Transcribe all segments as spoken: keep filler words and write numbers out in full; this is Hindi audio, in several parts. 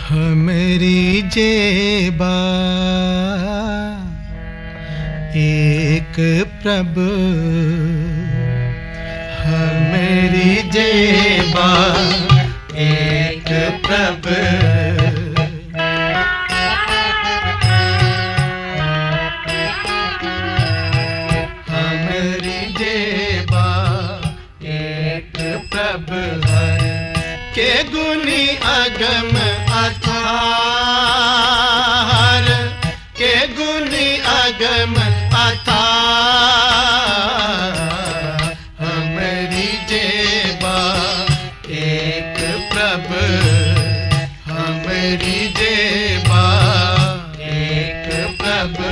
हमरी जेबा एक प्रभु, हमरी जेबा एक प्रभु। हमरी जेबा एक प्रभु है, के गुनी अगम अथार, के गुनी अगम अथार। हमरी जेबा एक प्रभु, हमरी जेबा एक प्रभु।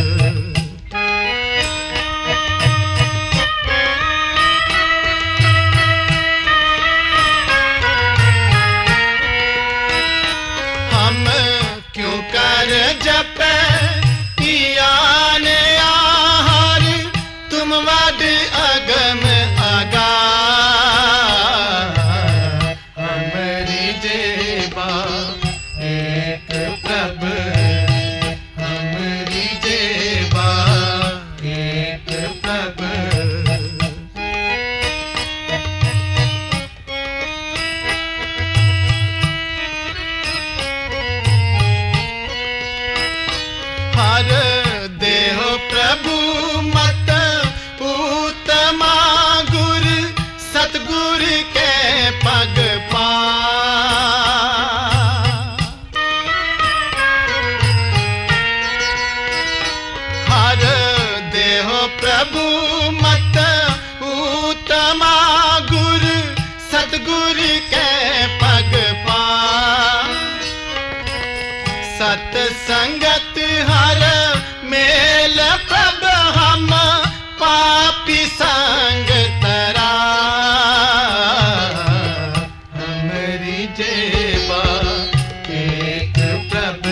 क्यों कर जप पियाने आहार, तुम वड अगम अगार। हमरी जेबा एक प्रभु, हमरी जेबा एक प्रभु। हर देहो प्रभु मत उत्तमा गुर, सतगुर के पग पा। हर देहो प्रभु मत उत्तमा गुर, सतगुर के पग पा। सतसंगत हर मेल प्रभु, हम पापी संग तरा। हमरी जेबा एक प्रभु,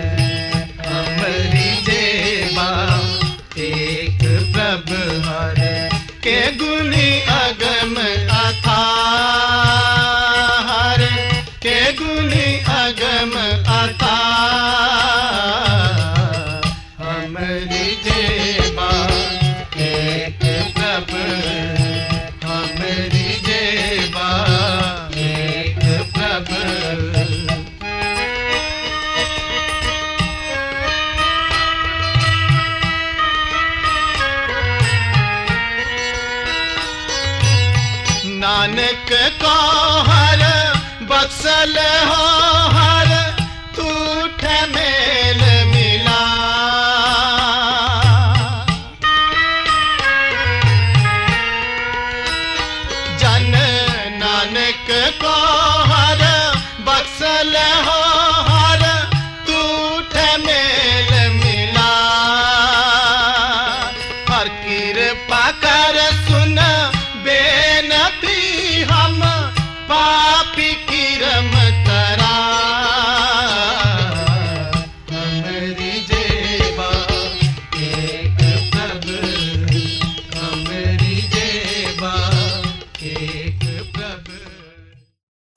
हमरी जेबा एक प्रभु हरे, के गुनी अगम अथार, के गुनी अगम अथार। हमरी जेबा एक प्रभु, हमरी जेबा एक प्रभु। नानक को हर बख्शल हो